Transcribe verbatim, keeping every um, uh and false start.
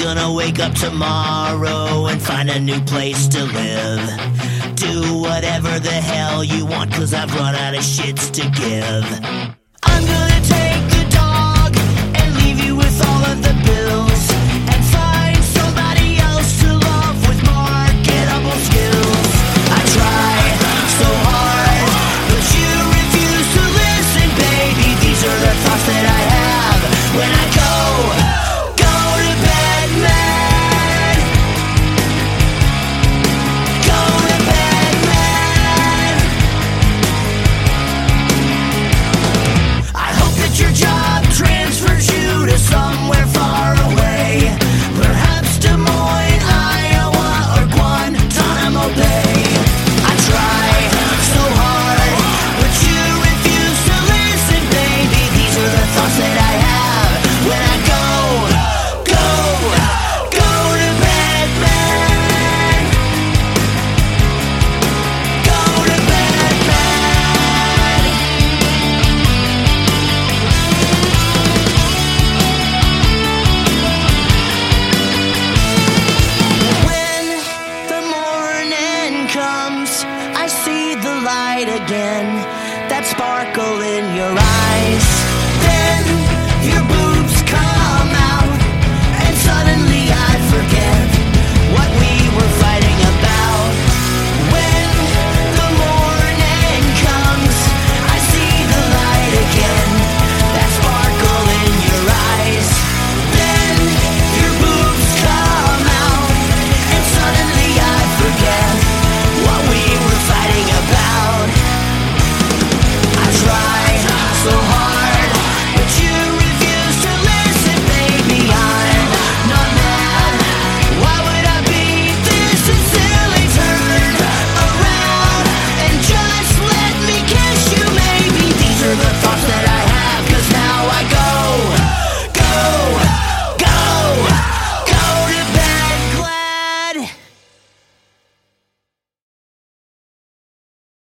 gonna wake up tomorrow and find a new place to live. Do whatever the hell you want, cause I've run out of shits to give.